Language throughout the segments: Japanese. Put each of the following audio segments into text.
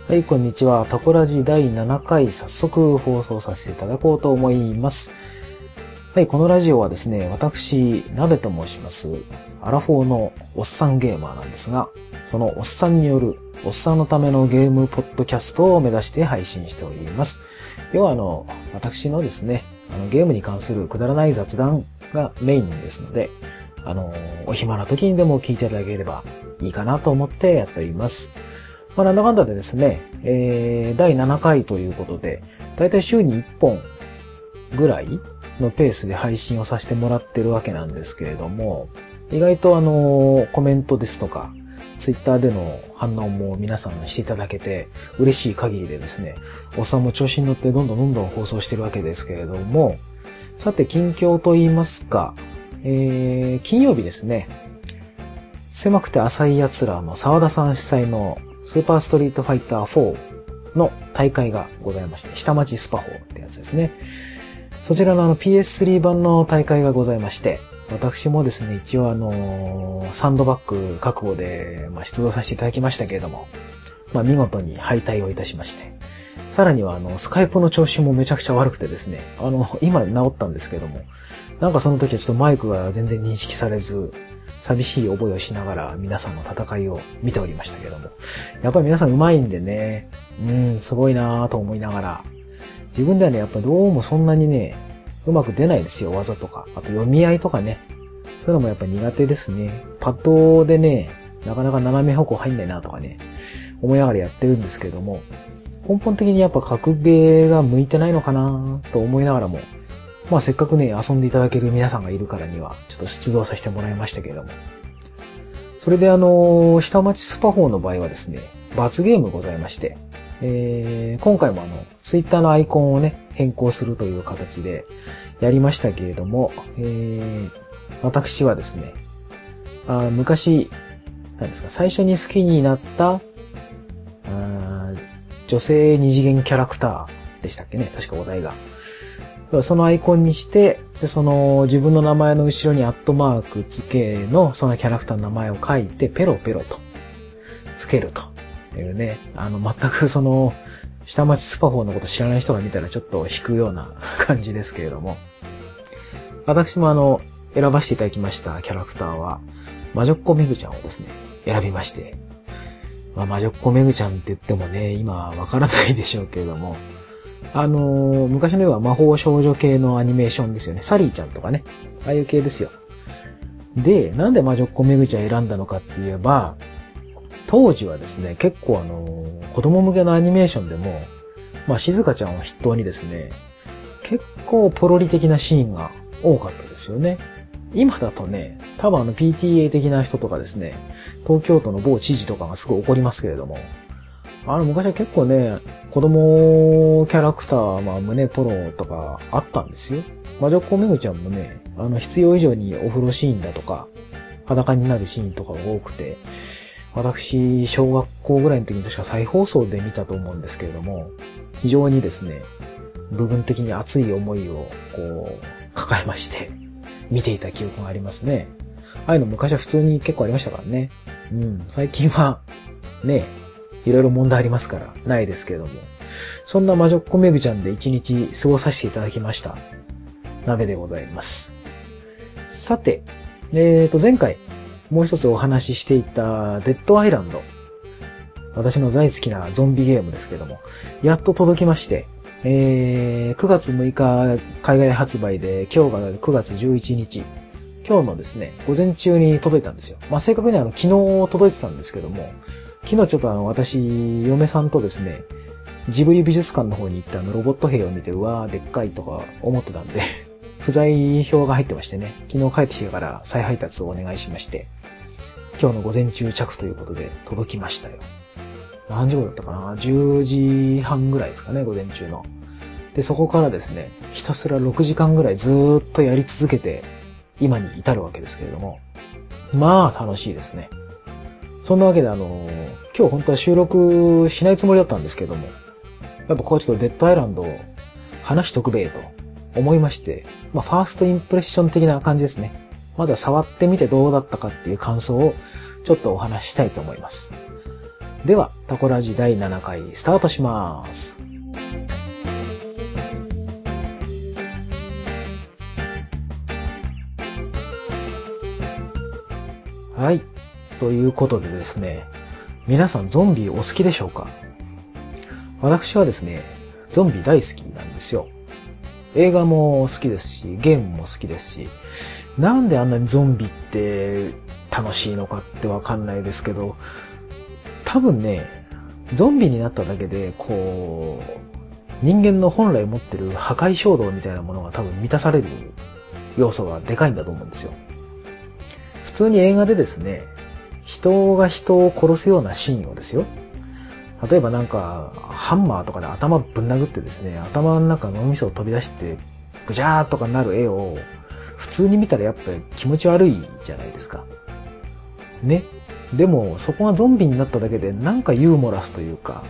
はい、こんにちは。タコラジ第7回、早速放送させていただこうと思います。はい、このラジオはですね、私、鍋と申します。アラフォーのおっさんゲーマーなんですが、そのおっさんによる、おっさんのためのゲームポッドキャストを目指して配信しております。要は私のですね、ゲームに関するくだらない雑談がメインですので、お暇な時にでも聞いていただければいいかなと思ってやっております。なんだかんだでですね、第7回ということで、だいたい週に1本ぐらいのペースで配信をさせてもらってるわけなんですけれども、意外とコメントですとか、ツイッターでの反応も皆さんしていただけて嬉しい限りでですね、おっさんも調子に乗ってどんどん放送してるわけですけれども、さて近況と言いますか、金曜日ですね、狭くて浅い奴らの沢田さん主催のスーパーストリートファイター4の大会がございまして、下町スパ4ってやつですね。そちらのPS3 版の大会がございまして、私もですね、一応サンドバッグ覚悟で、出場させていただきましたけれども、見事に敗退をいたしまして、さらにはスカイプの調子もめちゃくちゃ悪くてですね、今治ったんですけども、なんかその時はちょっとマイクが全然認識されず、寂しい覚えをしながら皆さんの戦いを見ておりましたけども、やっぱり皆さん上手いんでね、すごいなぁと思いながら、自分ではね、やっぱどうもそんなにね、うまく出ないですよ、技とか。あと読み合いとかね。そういうのもやっぱ苦手ですね。パッドでね、なかなか斜め方向入んないなとかね、思いながらやってるんですけども、根本的にやっぱ格ゲーが向いてないのかなと思いながらも、せっかくね、遊んでいただける皆さんがいるからには、ちょっと出動させてもらいましたけれども。それで下町スパ4の場合はですね、罰ゲームございまして、今回もツイッターのアイコンをね、変更するという形でやりましたけれども、私はですね、昔、何ですか、最初に好きになった女性二次元キャラクターでしたっけね、確かお題が。そのアイコンにして、で自分の名前の後ろにアットマーク付けのそのキャラクターの名前を書いてペロペロと付けるというね、全く下町スパ4のこと知らない人が見たらちょっと引くような感じですけれども、私も選ばせていただきましたキャラクターは、魔女っ子めぐちゃんをですね、選びまして、魔女っ子めぐちゃんって言ってもね、今わからないでしょうけれども、昔の要は魔法少女系のアニメーションですよね。サリーちゃんとかね。ああいう系ですよ。で、なんで魔女っ子めぐちゃん選んだのかって言えば、当時はですね、結構子供向けのアニメーションでも、静香ちゃんを筆頭にですね、結構ポロリ的なシーンが多かったですよね。今だとね、多分PTA 的な人とかですね、東京都の某知事とかがすごい怒りますけれども、昔は結構ね、子供キャラクター、胸ポロとかあったんですよ。魔女っ子めぐちゃんもね、必要以上にお風呂シーンだとか、裸になるシーンとかが多くて、私、小学校ぐらいの時に確か再放送で見たと思うんですけれども、非常にですね、部分的に熱い思いを、抱えまして、見ていた記憶がありますね。ああいうの昔は普通に結構ありましたからね。最近は、ね、いろいろ問題ありますから、ないですけれども。そんな魔女っ子めぐちゃんで一日過ごさせていただきました。鍋でございます。さて、前回、もう一つお話ししていたデッドアイランド。私の大好きなゾンビゲームですけども、やっと届きまして、9月6日海外発売で、今日が9月11日。今日のですね、午前中に届いたんですよ。正確には昨日届いてたんですけども、昨日ちょっと私、嫁さんとですね、ジブリ美術館の方に行ってロボット兵を見て、うわーでっかいとか思ってたんで、不在票が入ってましてね、昨日帰ってきてから再配達をお願いしまして、今日の午前中着ということで届きましたよ。何時頃だったかな ?10 時半ぐらいですかね、午前中の。で、そこからですね、ひたすら6時間ぐらいずーっとやり続けて、今に至るわけですけれども、楽しいですね。そんなわけで今日本当は収録しないつもりだったんですけども、やっぱちょっとデッドアイランドを話しとくべえと思いまして、ファーストインプレッション的な感じですね。まずは触ってみてどうだったかっていう感想をちょっとお話ししたいと思います。 では、タコラジ第7回スタートします。はい。ということでですね、皆さんゾンビお好きでしょうか？私はですね、ゾンビ大好きなんですよ。映画も好きですし、ゲームも好きですし、なんであんなにゾンビって楽しいのかってわかんないですけど、多分ね、ゾンビになっただけで、人間の本来持ってる破壊衝動みたいなものが多分満たされる要素がでかいんだと思うんですよ。普通に映画でですね、人が人を殺すようなシーンをですよ。例えばなんか、ハンマーとかで頭ぶん殴ってですね、頭の中の脳みそを飛び出して、ぐじゃーとかなる絵を、普通に見たらやっぱり気持ち悪いじゃないですか。ね。でも、そこがゾンビになっただけで、なんかユーモラスというか、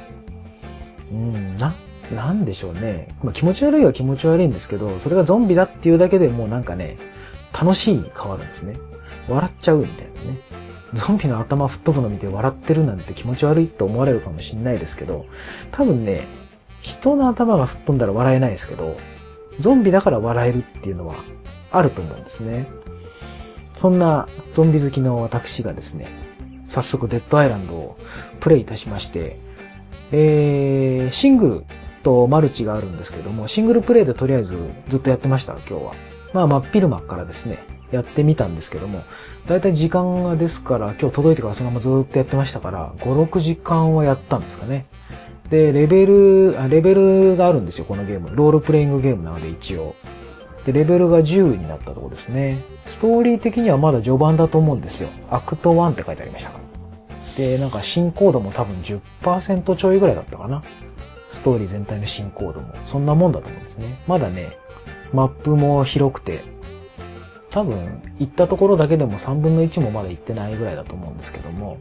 なんでしょうね。まあ、気持ち悪いは気持ち悪いんですけど、それがゾンビだっていうだけでもうなんかね、楽しいに変わるんですね。笑っちゃうみたいなね。ゾンビの頭吹っ飛ぶの見て笑ってるなんて気持ち悪いと思われるかもしれないですけど、多分ね、人の頭が吹っ飛んだら笑えないですけど、ゾンビだから笑えるっていうのはあると思うんですね。そんなゾンビ好きの私がですね、早速デッドアイランドをプレイいたしまして、シングルとマルチがあるんですけども、シングルプレイでとりあえずずっとやってました、今日は。まあ真っ昼間からですね、やってみたんですけども、だいたい時間がですから、今日届いてからそのままずっとやってましたから、5、6時間はやったんですかね。で、レベルがあるんですよ、このゲーム。ロールプレイングゲームなので一応。で、レベルが10になったところですね。ストーリー的にはまだ序盤だと思うんですよ。アクト1って書いてありましたから。で、なんか進行度も多分 10% ちょいぐらいだったかな。ストーリー全体の進行度も。そんなもんだと思うんですね。まだね、マップも広くて、多分行ったところだけでも3分の1もまだ行ってないぐらいだと思うんですけども。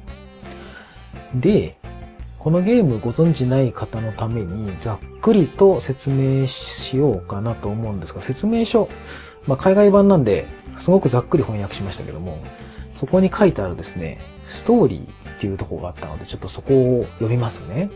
で、このゲームご存知ない方のためにざっくりと説明しようかなと思うんですが、説明書、海外版なんですごくざっくり翻訳しましたけども、そこに書いてあるですね、ストーリーっていうところがあったので、ちょっとそこを読みますね。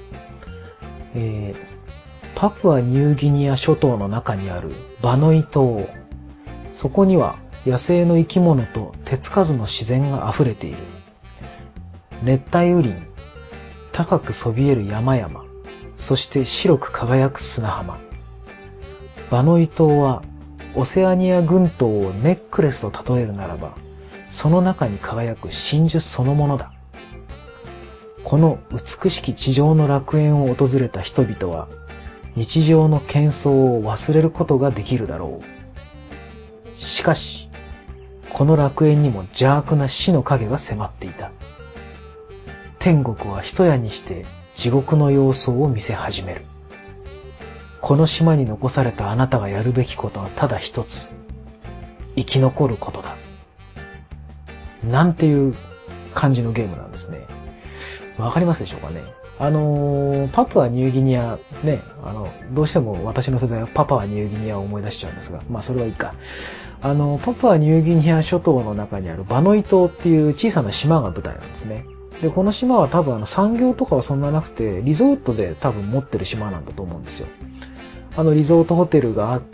パプアニューギニア諸島の中にあるバノイ島。そこには野生の生き物と手つかずの自然が溢れている。熱帯雨林、高くそびえる山々、そして白く輝く砂浜。バノイ島はオセアニア群島をネックレスと例えるならば、その中に輝く真珠そのものだ。この美しき地上の楽園を訪れた人々は、日常の喧騒を忘れることができるだろう。しかし、この楽園にも邪悪な死の影が迫っていた。天国は一夜にして地獄の様相を見せ始める。この島に残されたあなたがやるべきことはただ一つ。生き残ることだ。なんていう感じのゲームなんですね。わかりますでしょうかね。パプアニューギニア、ね、どうしても私の世代はパパアニューギニアを思い出しちゃうんですが、それはいいか。パプアニューギニア諸島の中にあるバノイ島っていう小さな島が舞台なんですね。で、この島は多分産業とかはそんななくて、リゾートで多分持ってる島なんだと思うんですよ。リゾートホテルがあって、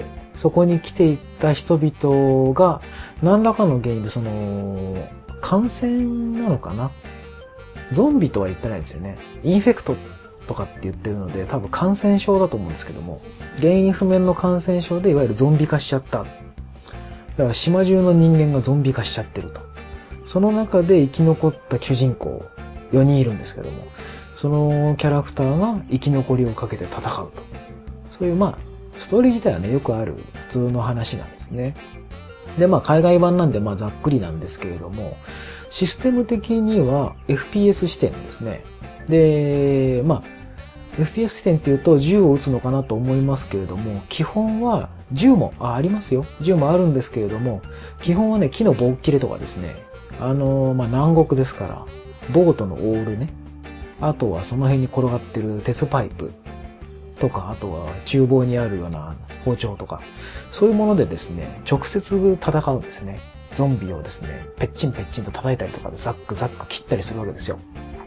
そこに来ていた人々が、何らかの原因で感染なのかな？ゾンビとは言ってないんですよね。インフェクトとかって言ってるので、多分感染症だと思うんですけども、原因不明の感染症でいわゆるゾンビ化しちゃった。だから島中の人間がゾンビ化しちゃってると。その中で生き残った主人公4人いるんですけども、そのキャラクターが生き残りをかけて戦うと。そういうストーリー自体はね、よくある普通の話なんですね。で、海外版なんでざっくりなんですけれども、システム的には FPS 視点ですね。で、FPS 視点っていうと銃を撃つのかなと思いますけれども、基本は銃もありますよ。銃もあるんですけれども、基本はね、木の棒切れとかですね。南国ですから、ボートのオールね。あとはその辺に転がってる鉄パイプとか、あとは厨房にあるような包丁とか、そういうものでですね、直接戦うんですね。ゾンビをですね、ペッチンペッチンと叩いたりとかでザックザック切ったりするわけですよ。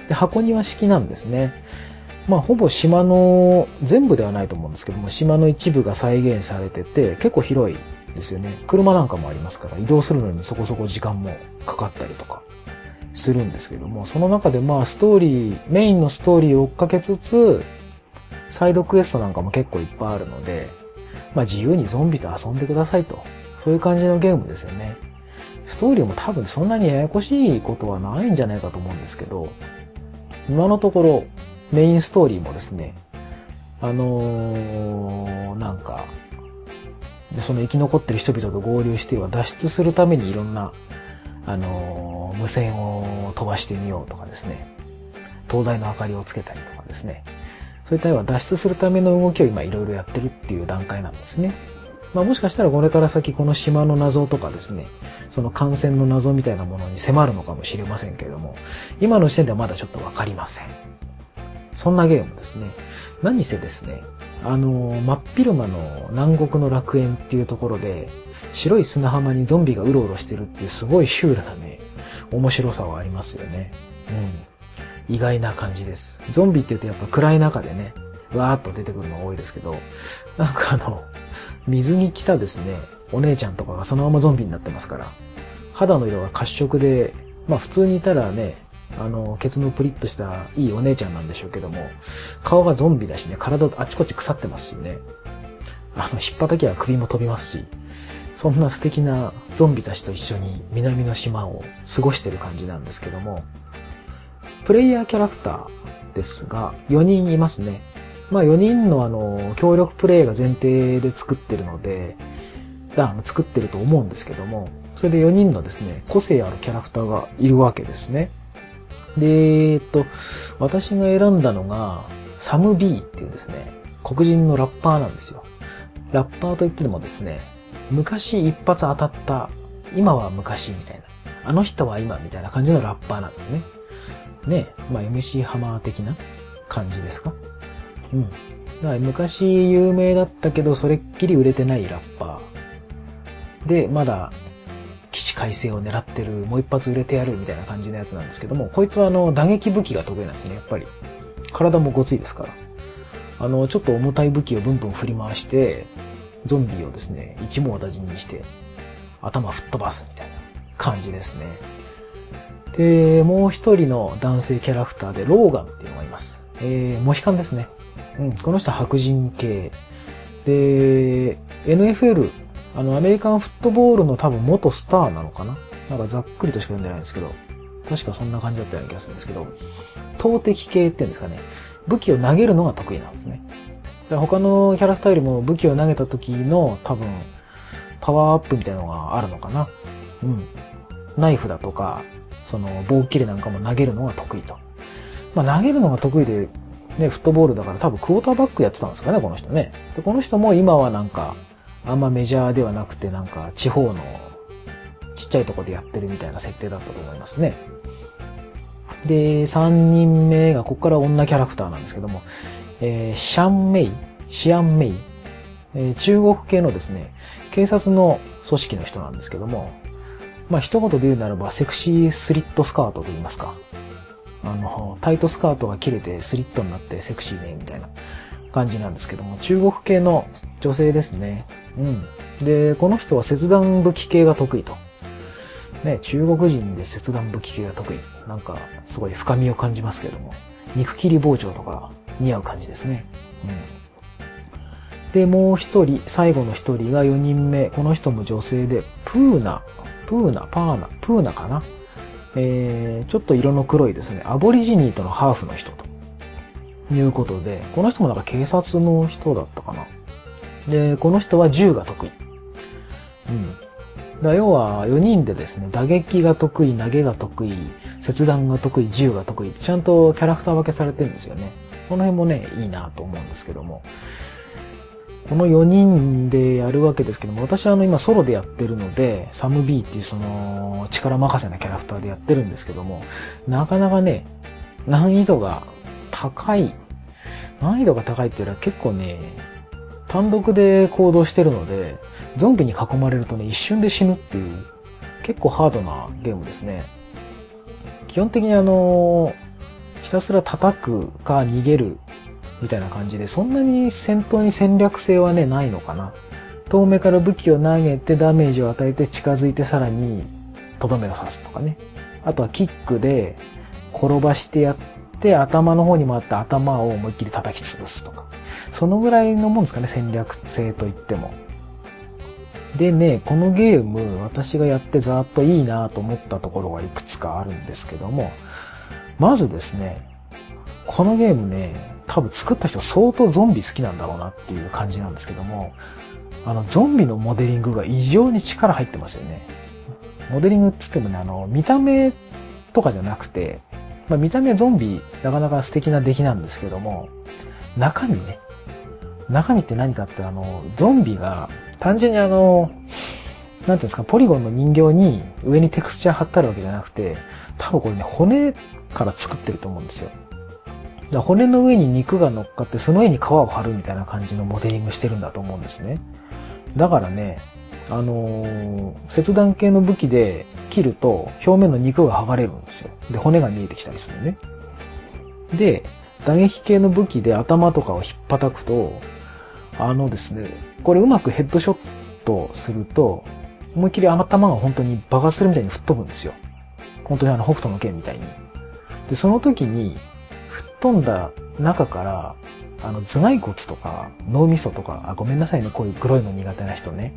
で、箱庭式なんですね。まあ、ほぼ島の、全部ではないと思うんですけども、島の一部が再現されてて、結構広いですよね。車なんかもありますから、移動するのにそこそこ時間もかかったりとかするんですけども、その中でまあ、メインのストーリーを追っかけつつ、サイドクエストなんかも結構いっぱいあるので、まあ、自由にゾンビと遊んでくださいと。そういう感じのゲームですよね。ストーリーも多分そんなにややこしいことはないんじゃないかと思うんですけど、今のところメインストーリーもですね、なんか、その生き残ってる人々と合流しては脱出するためにいろんな、無線を飛ばしてみようとかですね、灯台の明かりをつけたりとかですね、そういったような脱出するための動きを今いろいろやってるっていう段階なんですね。まあもしかしたらこれから先この島の謎とかですね、その感染の謎みたいなものに迫るのかもしれませんけれども、今の時点ではまだちょっとわかりません。そんなゲームですね。何せですね、真っ昼間の南国の楽園っていうところで、白い砂浜にゾンビがうろうろしてるっていうすごいシュールなね、面白さはありますよね。意外な感じです。ゾンビって言うとやっぱ暗い中でね、わーっと出てくるのが多いですけど、なんか水に来たですね、お姉ちゃんとかがそのままゾンビになってますから、肌の色が褐色で、まあ普通にいたらね、ケツのプリッとしたいいお姉ちゃんなんでしょうけども、顔がゾンビだしね、体あちこち腐ってますしね、引っ叩きは首も飛びますし、そんな素敵なゾンビたちと一緒に南の島を過ごしてる感じなんですけども、プレイヤーキャラクターですが、4人いますね。まあ4人の協力プレイが前提で作ってるので、作ってると思うんですけども、それで4人のですね、個性あるキャラクターがいるわけですね。で、私が選んだのが、サム B っていうですね、黒人のラッパーなんですよ。ラッパーといってもですね、昔一発当たった、今は昔みたいな、あの人は今みたいな感じのラッパーなんですね。ね、まあ MC ハマー的な感じですか。だから昔有名だったけど、それっきり売れてないラッパー。で、まだ、起死回生を狙ってる、もう一発売れてやるみたいな感じのやつなんですけども、こいつは打撃武器が得意なんですね、やっぱり。体もごついですから。ちょっと重たい武器をブンブン振り回して、ゾンビをですね、一網打尽にして、頭吹っ飛ばすみたいな感じですね。で、もう一人の男性キャラクターで、ローガンっていうのがいます。モヒカンですね。この人は白人系。で、NFL、アメリカンフットボールの多分元スターなのかな、なんかざっくりとしか読んでないんですけど、確かそんな感じだったような気がするんですけど、投擲系っていうんですかね、武器を投げるのが得意なんですね。他のキャラクターよりも武器を投げた時の多分、パワーアップみたいなのがあるのかな。ナイフだとか、棒切れなんかも投げるのが得意と。まあ投げるのが得意で、ね、フットボールだから多分クォーターバックやってたんですかね、この人ね。で、この人も今はなんか、あんまメジャーではなくてなんか地方のちっちゃいとこでやってるみたいな設定だったと思いますね。で、3人目が、ここから女キャラクターなんですけども、シアンメイ、中国系のですね、警察の組織の人なんですけども、まあ一言で言うならばセクシースリットスカートと言いますか。タイトスカートが切れてスリットになってセクシーね、みたいな感じなんですけども、中国系の女性ですね。で、この人は切断武器系が得意と。ね、中国人で切断武器系が得意。なんか、すごい深みを感じますけども、肉切り包丁とか似合う感じですね。で、もう一人、最後の一人が4人目。この人も女性で、プーナかな。ちょっと色の黒いですね、アボリジニーとのハーフの人ということで、この人もなんか警察の人だったかな。で、この人は銃が得意。要は4人でですね、打撃が得意、投げが得意、切断が得意、銃が得意、ちゃんとキャラクター分けされてるんですよね。この辺もね、いいなと思うんですけども。この4人でやるわけですけども、私は今ソロでやってるので、サム B っていうその力任せなキャラクターでやってるんですけども、なかなかね、難易度が高いっていうのは結構ね、単独で行動してるので、ゾンビに囲まれるとね、一瞬で死ぬっていう、結構ハードなゲームですね。基本的にひたすら叩くか逃げるみたいな感じで、そんなに戦闘に戦略性はね、ないのかな。遠目から武器を投げてダメージを与えて近づいてさらにとどめを刺すとかね。あとはキックで転ばしてやって頭の方に回って頭を思いっきり叩き潰すとか。そのぐらいのもんですかね、戦略性といっても。でね、このゲーム、私がやってざーっといいなと思ったところがいくつかあるんですけども、まずですね、このゲームね、多分作った人相当ゾンビ好きなんだろうなっていう感じなんですけども、ゾンビのモデリングが異常に力入ってますよね。モデリングって言ってもね、見た目とかじゃなくて、見た目ゾンビなかなか素敵な出来なんですけども、中身ね。中身って何かってゾンビが単純になんていうんですか、ポリゴンの人形に上にテクスチャー貼ってあるわけじゃなくて、多分これね、骨から作ってると思うんですよ。だから骨の上に肉が乗っかって、その上に皮を貼るみたいな感じのモデリングしてるんだと思うんですね。だからね、切断系の武器で切ると表面の肉が剥がれるんですよ。で、骨が見えてきたりするね。で、打撃系の武器で頭とかを引っ叩くと、ですね、これうまくヘッドショットすると、思いっきり頭が本当に爆発するみたいに吹っ飛ぶんですよ。本当に北斗の拳みたいに。で、その時に、吹っ飛んだ中から、頭蓋骨とか脳みそとか、ごめんなさいね、こういう黒いの苦手な人ね。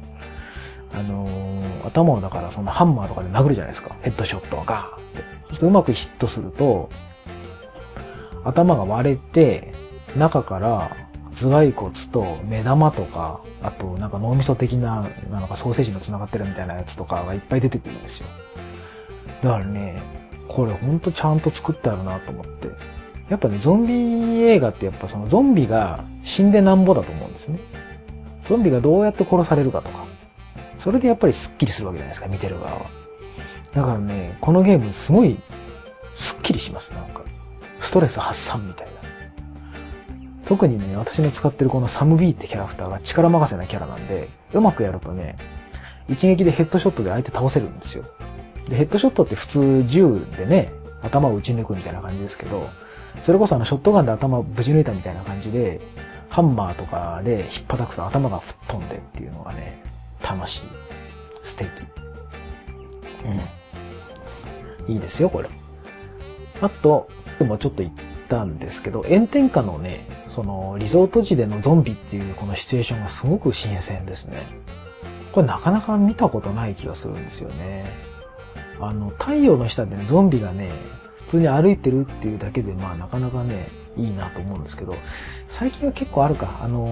頭をだからそのハンマーとかで殴るじゃないですか。ヘッドショットをガーンって。そうするとうまくヒットすると、頭が割れて、中から頭蓋骨と目玉とか、あとなんか脳みそ的な、なんかソーセージが繋がってるみたいなやつとかがいっぱい出てくるんですよ。だからね、これほんとちゃんと作ってあるなと思って。やっぱね、ゾンビ映画ってやっぱそのゾンビが死んでなんぼだと思うんですね。ゾンビがどうやって殺されるかとか。それでやっぱりスッキリするわけじゃないですか、見てる側は。だからね、このゲームすごいスッキリします、なんか。ストレス発散みたいな。特にね、私の使ってるこのサムビーってキャラクターが力任せなキャラなんで、うまくやるとね、一撃でヘッドショットで相手倒せるんですよ。で、ヘッドショットって普通銃でね、頭を撃ち抜くみたいな感じですけど、それこそショットガンで頭をぶち抜いたみたいな感じで、ハンマーとかで引っ叩くと頭が吹っ飛んでっていうのがね、楽しい。素敵。いいですよ、これ。あと、でもちょっと言ったんですけど、炎天下のね、そのリゾート地でのゾンビっていうこのシチュエーションがすごく新鮮ですね。これなかなか見たことない気がするんですよね。太陽の下で、ね、ゾンビがね、普通に歩いてるっていうだけで、まあなかなかね、いいなと思うんですけど、最近は結構あるか、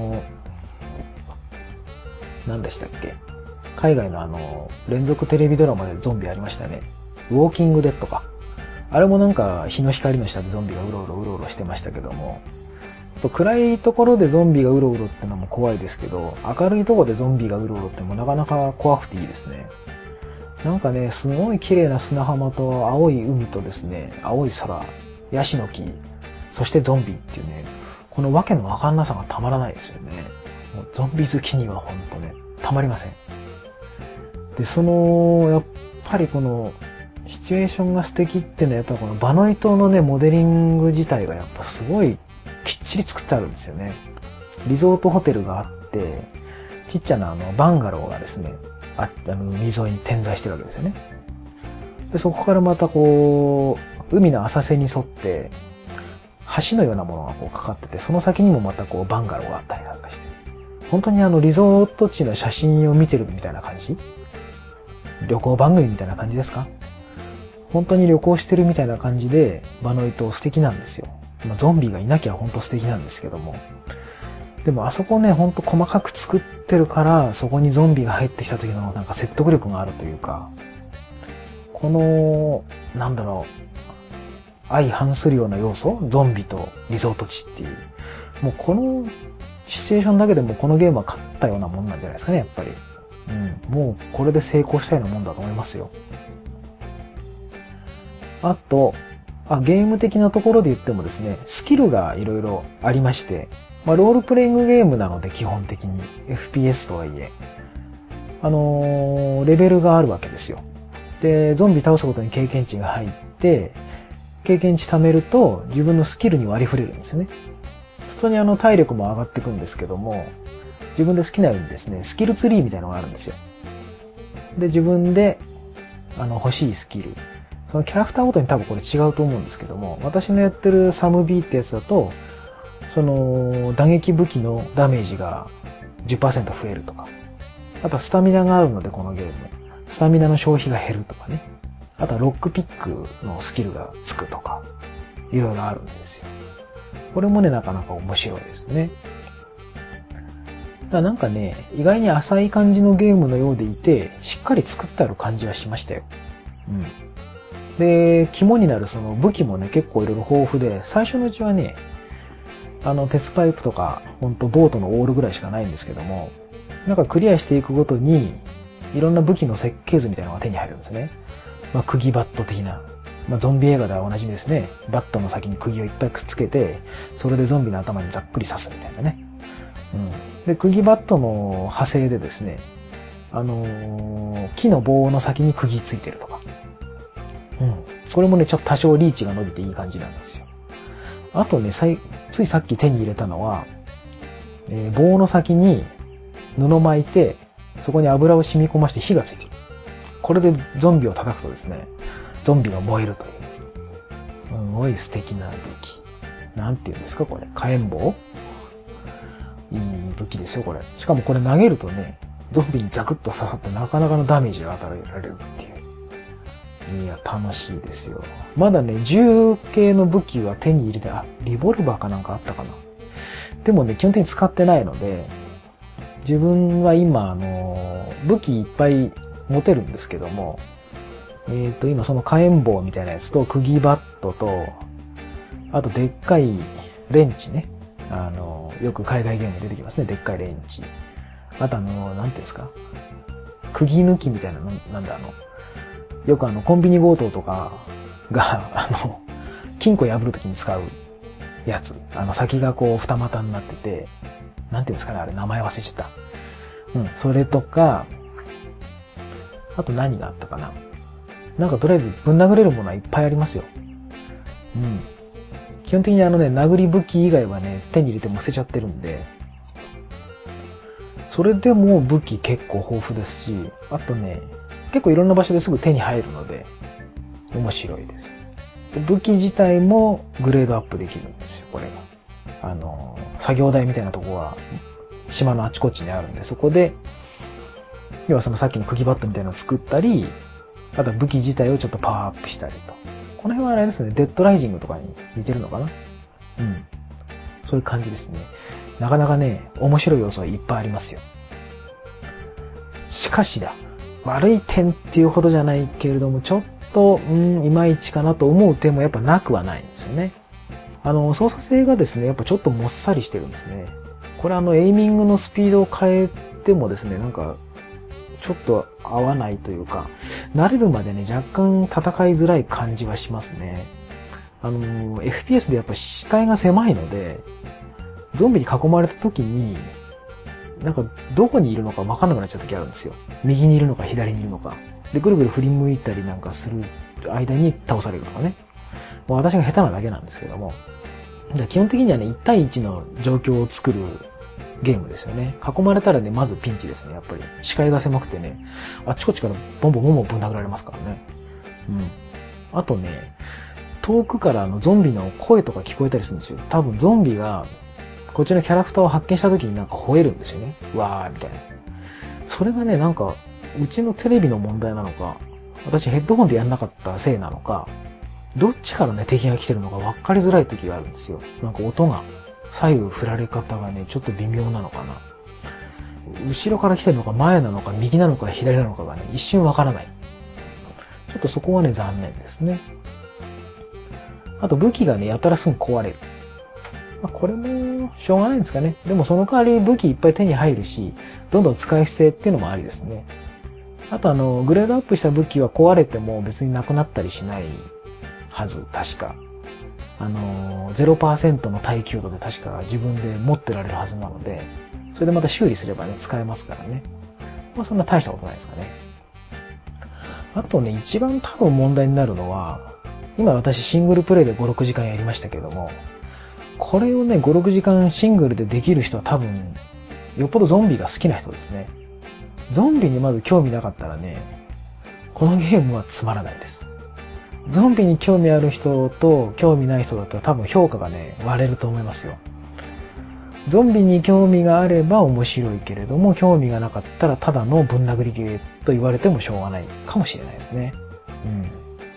何でしたっけ？海外の連続テレビドラマでゾンビありましたね。ウォーキングデッドか。あれもなんか日の光の下でゾンビがうろうろしてましたけども、暗いところでゾンビがうろうろってのも怖いですけど、明るいところでゾンビがうろうろってもなかなか怖くていいですね。なんかね、すごい綺麗な砂浜と青い海とですね、青い空、ヤシの木、そしてゾンビっていうね、このわけのわかんなさがたまらないですよね。もうゾンビ好きにはほんとね、たまりません。で、やっぱりこの、シチュエーションが素敵っていうのはやっぱりこのバノイ島のね、モデリング自体がやっぱすごいきっちり作ってあるんですよね。リゾートホテルがあって、ちっちゃなバンガローがですね、海沿いに点在してるわけですよね。で、そこからまたこう、海の浅瀬に沿って、橋のようなものがこうかかってて、その先にもまたこうバンガローがあったりなんかして。本当にリゾート地の写真を見てるみたいな感じ？旅行番組みたいな感じですか？本当に旅行してるみたいな感じで、バノイ島素敵なんですよ。ゾンビがいなきゃ本当素敵なんですけども。でもあそこね、ほんと細かく作ってるから、そこにゾンビが入ってきた時のなんか説得力があるというか、この、なんだろう、相反するような要素、ゾンビとリゾート地っていう。もうこのシチュエーションだけでもこのゲームは勝ったようなもんなんじゃないですかね、やっぱり。もうこれで成功したようなもんだと思いますよ。あと、ゲーム的なところで言ってもですね、スキルがいろいろありまして、ロールプレイングゲームなので基本的に FPS とはいえ、レベルがあるわけですよ。で、ゾンビ倒すことに経験値が入って、 経験値貯めると自分のスキルに割り振れるんですね。普通に体力も上がっていくんですけども、自分で好きなようにですね、スキルツリーみたいなのがあるんですよ。で、自分で欲しいスキル。そのキャラクターごとに多分これ違うと思うんですけども、私のやってるサムビーってやつだと、その打撃武器のダメージが 10% 増えるとか、あとはスタミナがあるのでこのゲーム、スタミナの消費が減るとかね、あとはロックピックのスキルがつくとか、いろいろあるんですよ。これもね、なかなか面白いですね。だからなんかね、意外に浅い感じのゲームのようでいて、しっかり作ってある感じはしましたよ。うん。で、肝になるその武器もね、結構いろいろ豊富で、最初のうちはね、鉄パイプとか、ほんとボートのオールぐらいしかないんですけども、なんかクリアしていくごとに、いろんな武器の設計図みたいなのが手に入るんですね。まあ、釘バット的な。まあ、ゾンビ映画ではおなじみですね。バットの先に釘をいっぱいくっつけて、それでゾンビの頭にざっくり刺すみたいなね。うん。で、釘バットの派生でですね、木の棒の先に釘ついてるとか。うん。これもね、ちょっと多少リーチが伸びていい感じなんですよ。あとね、ついさっき手に入れたのは、棒の先に布巻いて、そこに油を染み込まして火がついてる。これでゾンビを叩くとですね、ゾンビが燃えるという。すごい素敵な武器。なんていうんですかこれ。火炎棒？いい武器ですよ、これ。しかもこれ投げるとね、ゾンビにザクッと刺さってなかなかのダメージが与えられるっていう。いや、楽しいですよ。まだね、銃系の武器は手に入れて、リボルバーかなんかあったかな。でもね、基本的に使ってないので、自分は今、武器いっぱい持てるんですけども、今その火炎棒みたいなやつと、釘バットと、あとでっかいレンチね。よく海外ゲーム出てきますね、でっかいレンチ。あとなんていうんですか、釘抜きみたいな、なんだよくコンビニ強盗とかが、金庫破るときに使うやつ。先がこう二股になってて、なんていうんですかね、あれ名前忘れちゃった。うん、それとか、あと何があったかな。なんかとりあえずぶん殴れるものはいっぱいありますよ。うん。基本的に殴り武器以外はね、手に入れても捨てちゃってるんで、それでも武器結構豊富ですし、あとね、結構いろんな場所ですぐ手に入るので、面白いです。で武器自体もグレードアップできるんですよ、これが。作業台みたいなとこは島のあちこちにあるんで、そこで、要はそのさっきの釘バットみたいなのを作ったり、あとは武器自体をちょっとパワーアップしたりと。この辺はあれですね、デッドライジングとかに似てるのかな？うん。そういう感じですね。なかなかね、面白い要素はいっぱいありますよ。しかしだ、悪い点っていうほどじゃないけれども、ちょっと、いまいちかなと思う点もやっぱなくはないんですよね。操作性がですね、やっぱちょっともっさりしてるんですね。これエイミングのスピードを変えてもですね、なんか、ちょっと合わないというか、慣れるまでね、若干戦いづらい感じはしますね。FPS でやっぱ視界が狭いので、ゾンビに囲まれた時に、なんかどこにいるのか分かんなくなっちゃう時あるんですよ。右にいるのか左にいるのか。で、ぐるぐる振り向いたりなんかする間に倒されるとかね。もう私が下手なだけなんですけども。じゃあ基本的にはね、1対1の状況を作るゲームですよね。囲まれたらね、まずピンチですね、やっぱり。視界が狭くてね、あっちこっちからボンボンボンボンぶん殴られますからね。うん。あとね、遠くからゾンビの声とか聞こえたりするんですよ。多分ゾンビが、こっちのキャラクターを発見した時になんか吠えるんですよね。わーみたいな。それがね、なんか、うちのテレビの問題なのか、私ヘッドホンでやんなかったせいなのか、どっちからね、敵が来てるのか分かりづらい時があるんですよ。なんか音が、左右振られ方がね、ちょっと微妙なのかな。後ろから来てるのか、前なのか、右なのか、左なのかがね、一瞬分からない。ちょっとそこはね、残念ですね。あと武器がね、やたらすぐ壊れる。これも、しょうがないんですかね。でもその代わり武器いっぱい手に入るし、どんどん使い捨てっていうのもありですね。あとグレードアップした武器は壊れても別になくなったりしないはず、確か。0% の耐久度で確か自分で持ってられるはずなので、それでまた修理すればね、使えますからね。そんな大したことないですかね。あとね、一番多分問題になるのは、 今私シングルプレイで5、6時間やりましたけども、これをね、5、6時間シングルでできる人は多分、よっぽどゾンビが好きな人ですね。ゾンビにまず興味なかったらね、このゲームはつまらないです。ゾンビに興味ある人と興味ない人だったら多分評価がね、割れると思いますよ。ゾンビに興味があれば面白いけれども、興味がなかったらただのぶん殴りゲーと言われてもしょうがないかもしれないですね。うん。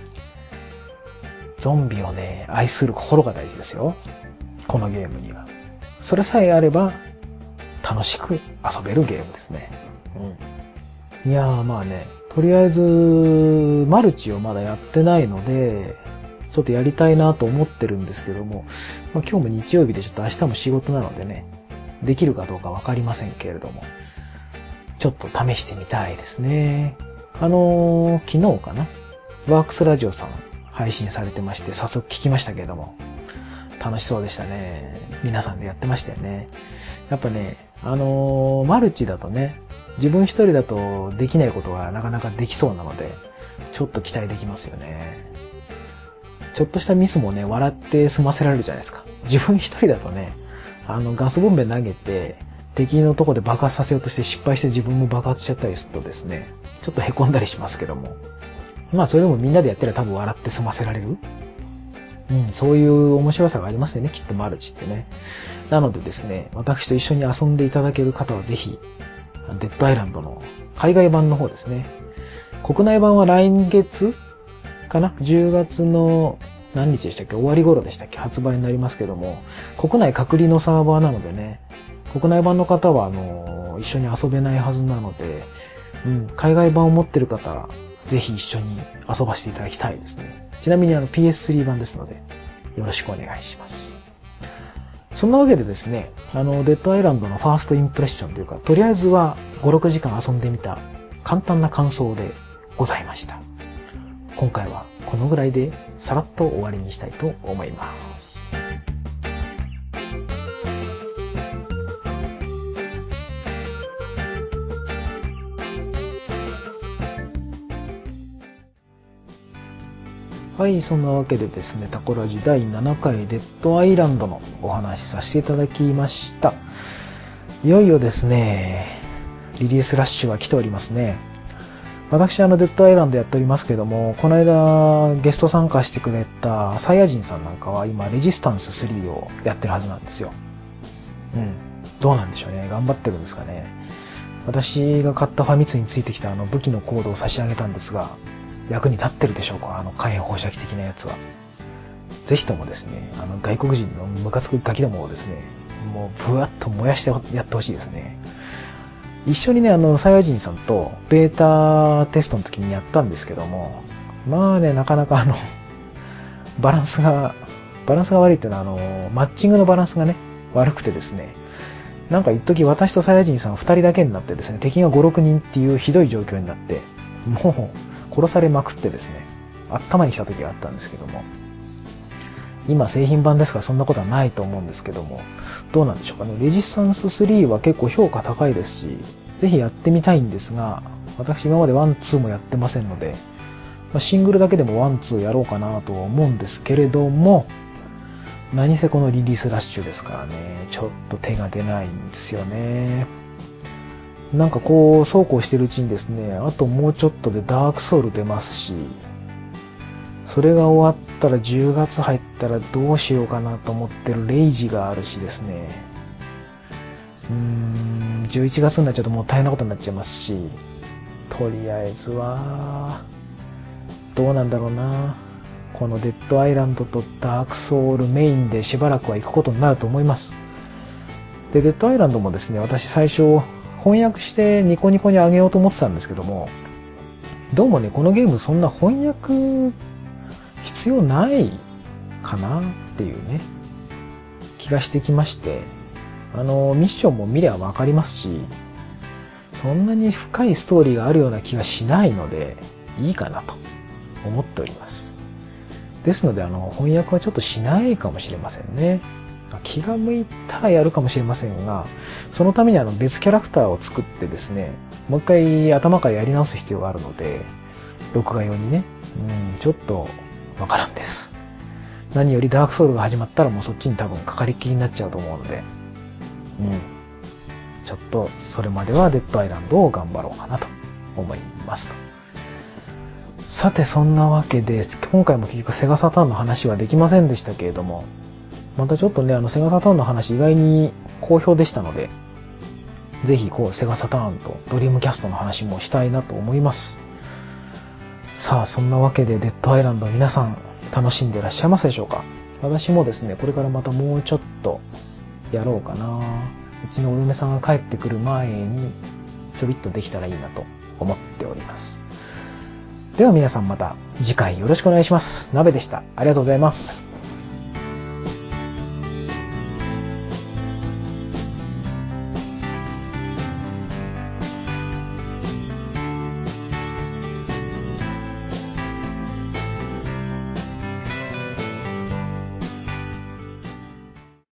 ゾンビをね、愛する心が大事ですよ。このゲームには。それさえあれば、楽しく遊べるゲームですね。うん。いやーまあね、とりあえず、マルチをまだやってないので、ちょっとやりたいなと思ってるんですけども、まあ、今日も日曜日でちょっと明日も仕事なのでね、できるかどうかわかりませんけれども、ちょっと試してみたいですね。昨日かな、ワークスラジオさん配信されてまして、早速聞きましたけれども、楽しそうでしたね。皆さんでやってましたよね。やっぱね、マルチだとね、自分一人だとできないことがなかなかできそうなので、ちょっと期待できますよね。ちょっとしたミスもね、笑って済ませられるじゃないですか。自分一人だとね、ガスボンベ投げて、敵のとこで爆発させようとして失敗して自分も爆発しちゃったりするとですね、ちょっと凹んだりしますけども。まあそれでもみんなでやったら多分笑って済ませられる。うん、そういう面白さがありますよね、きっとマルチってね。なのでですね、私と一緒に遊んでいただける方はぜひ、デッドアイランドの海外版の方ですね。国内版は来月かな ?10 月の何日でしたっけ、終わり頃でしたっけ、発売になりますけども、国内隔離のサーバーなのでね、国内版の方は一緒に遊べないはずなので、海外版を持ってる方、ぜひ一緒に遊ばせていただきたいですね。ちなみにPS3 版ですので、よろしくお願いします。そんなわけでですね、デッドアイランドのファーストインプレッションというか、とりあえずは5、6時間遊んでみた簡単な感想でございました。今回はこのぐらいでさらっと終わりにしたいと思います。はい、そんなわけでですね、タコラジ第7回デッドアイランドのお話しさせていただきました。いよいよですね、リリースラッシュが来ておりますね。私デッドアイランドやっておりますけども、この間ゲスト参加してくれたサイヤ人さんなんかは今レジスタンス3をやってるはずなんですよ。どうなんでしょうね。頑張ってるんですかね。私が買ったファミ通についてきた武器のコードを差し上げたんですが、役に立ってるでしょうか、火炎放射器的なやつは。ぜひともですね、外国人のムカつくガキどもをですね、もうブワッと燃やしてやってほしいですね。一緒にね、サイヤ人さんとベータテストの時にやったんですけども、まあね、なかなかバランスが悪いっていうのはマッチングのバランスがね、悪くてですね、なんか一時私とサイヤ人さん2人だけになってですね、敵が5、6人っていうひどい状況になって、もう殺されまくってですね、頭にした時があったんですけども、今製品版ですからそんなことはないと思うんですけども、どうなんでしょうかね。レジスタンス3は結構評価高いですし、ぜひやってみたいんですが、私今まで1、2もやってませんので、シングルだけでも1、2やろうかなとは思うんですけれども、何せこのリリースラッシュですからね、ちょっと手が出ないんですよね。なんかこう、そうこうしてるうちにですね、あともうちょっとでダークソウル出ますし、それが終わったら10月入ったらどうしようかなと思ってるレイジがあるしですね。11月になっちゃうともう大変なことになっちゃいますし、とりあえずは、どうなんだろうな。このデッドアイランドとダークソウルメインでしばらくは行くことになると思います。で、デッドアイランドもですね、私最初翻訳してニコニコにあげようと思ってたんですけども、どうもね、このゲームそんな翻訳必要ないかなっていうね、気がしてきまして、ミッションも見ればわかりますし、そんなに深いストーリーがあるような気がしないので、いいかなと思っております。ですので、翻訳はちょっとしないかもしれませんね。気が向いたらやるかもしれませんが、そのために別キャラクターを作ってですね、もう一回頭からやり直す必要があるので、録画用にね、ちょっとわからんです。何よりダークソウルが始まったらもうそっちに多分かかりっきりになっちゃうと思うので、ちょっとそれまではデッドアイランドを頑張ろうかなと思いますと。さてそんなわけで、今回も結局セガサターンの話はできませんでしたけれども、またちょっとね、セガサターンの話意外に好評でしたので、ぜひセガサターンとドリームキャストの話もしたいなと思います。さあ、そんなわけでデッドアイランド皆さん楽しんでいらっしゃいますでしょうか？私もですね、これからまたもうちょっとやろうかな。うちのお嫁さんが帰ってくる前にちょびっとできたらいいなと思っております。では皆さんまた次回よろしくお願いします。鍋でした。ありがとうございます。